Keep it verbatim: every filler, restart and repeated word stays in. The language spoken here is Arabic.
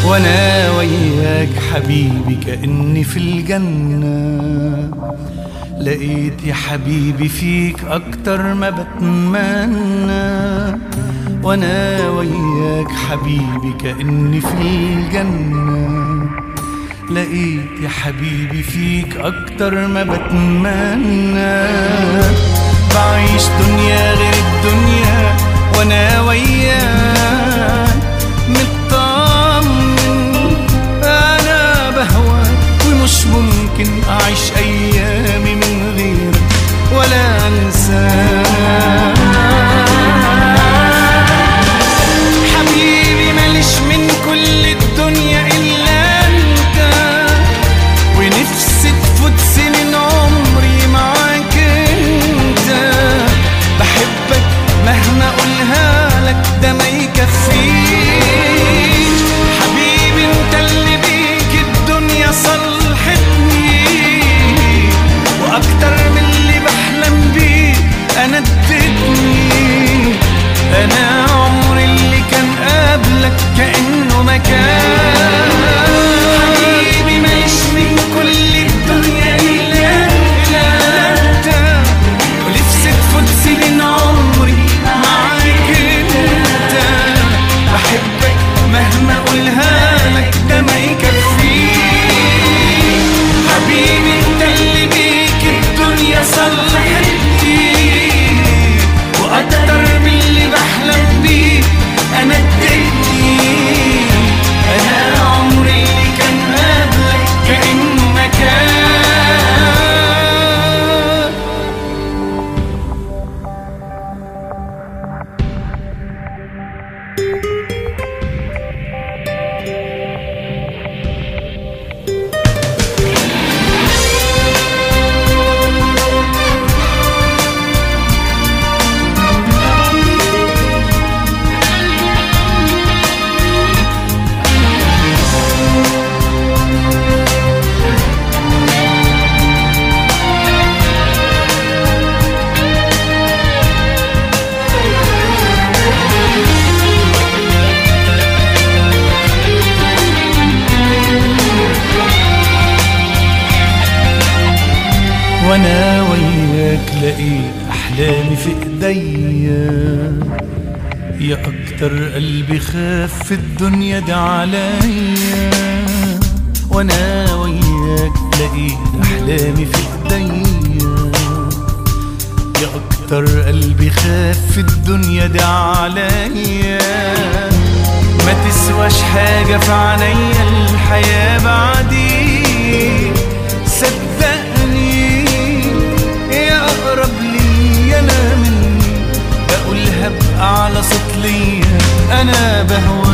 وانا وياك حبيبي كأني في الجنة، لقيت يا حبيبي فيك اكتر ما بتمنى. وانا وياك حبيبي كأني في الجنة، لقيت يا حبيبي فيك اكتر ما بتمنى. بعيش دنيا غير الدنيا وانا وياك مطمن، انا بهواك ومش ممكن اعيش ايامي من غيرك ولا انساك. حبيبي ماليش من كل الدنيا الا انت، ونفسي تفوت سنين عمري معاك انت. بحبك مهما اقولها لك ده ما يكفيش. حبيبي انت اللي بيك الدنيا صلحتني، واكتر من اللي بحلم بيه انا اديتني. انا عمري اللي كان قبلك كأنه مكان. حبيبي ماليش من كل الدنيا الا انت، ونفسي تفوت سنين عمري معاك انت. بحبك مهما اقولها لك ده ما يكفيش. حبيبي انت اللي بيك الدنيا صلحتني، واكتر من اللي بحلم بيه انا اديتني. انا عمري اللي كان قبلك كأنه مكان. وانا وياك لقيت احلامي في ايديا، يا اكتر قلبي خاف في الدنيا دي عليا. وانا وياك لقيت احلامي في ايديا، يا اكتر قلبي خاف في الدنيا دي عليا. ما تسواش حاجة في عينيا الحياة بعديك، صدقني يا اقرب لي انا مني، بقولها بأعلى صوت ليا انا بهواك.